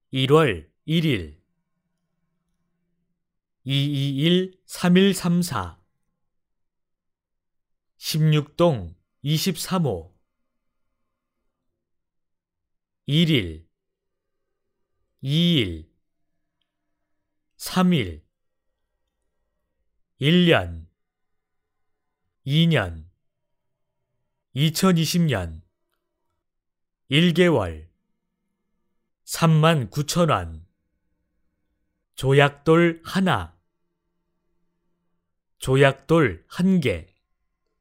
1월 1일 221-3134 16동 23호 1일 2일 3일 1년 2년 2020년 1개월 39,000원 조약돌 하나 조약돌 1개